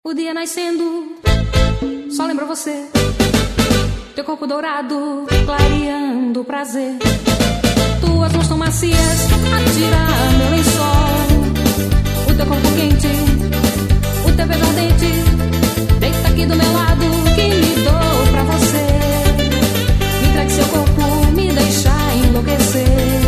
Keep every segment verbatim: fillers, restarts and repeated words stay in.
O dia nascendo, só lembra você. Teu corpo dourado, clareando o prazer. Tuas mãos tão macias, a tirar meu lençol. O teu corpo quente, o teu beijo ardente. Deita aqui do meu lado, que me dou pra você. Me entregue seu corpo, me deixa enlouquecer.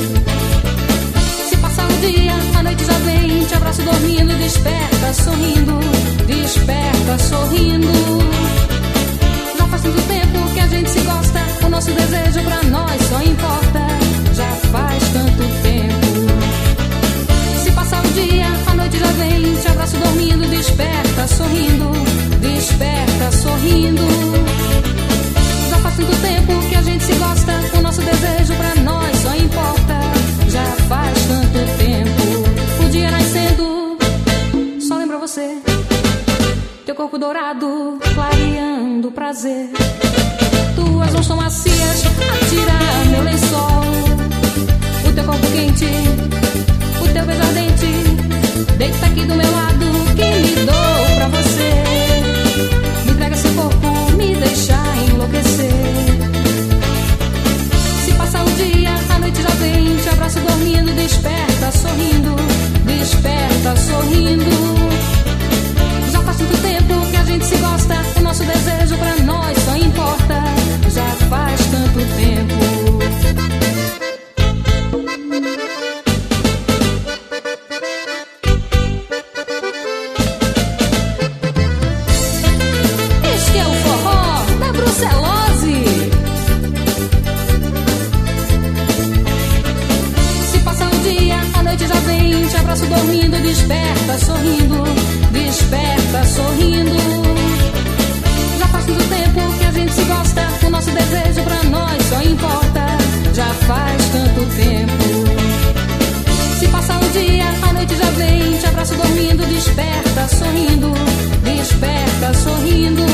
Se passar o dia, a noite já vem. Te abraço dormindo, desperta sorrindo. Desperta sorrindo. Já faz tanto tempo que a gente se gosta. O nosso desejo pra nós só importa. Já faz tanto tempo. Se passar o dia, a noite já vem. Te abraço dormindo, desperta sorrindo. Desperta sorrindo. Já faz tanto tempo que a gente se gosta. O nosso desejo pra nós só importa. Já faz tanto tempo. O dia nascendo, só lembra você. Teu corpo dourado, clareando o prazer. Tuas mãos são macias, a tirar meu lençol. O teu corpo quente, o teu beijo ardente. Deita aqui do meu lado, que me dou pra você. Me entrega seu corpo, me deixa enlouquecer. Se passar o dia, a noite já vem. Te abraço dormindo, desperta sorrindo. Desperta sorrindo. Faz tanto tempo que a gente se gosta. O nosso desejo pra nós só importa. Já faz tanto tempo. Este é o forró da Brucelose. Se passar o dia, a noite já vem. Te abraço dormindo, desperta sorrindo. Desperta sorrindo. Já faz tanto tempo que a gente se gosta. O nosso desejo pra nós só importa. Já faz tanto tempo. Se passar o dia, a noite já vem. Te abraço dormindo, desperta sorrindo. Desperta sorrindo.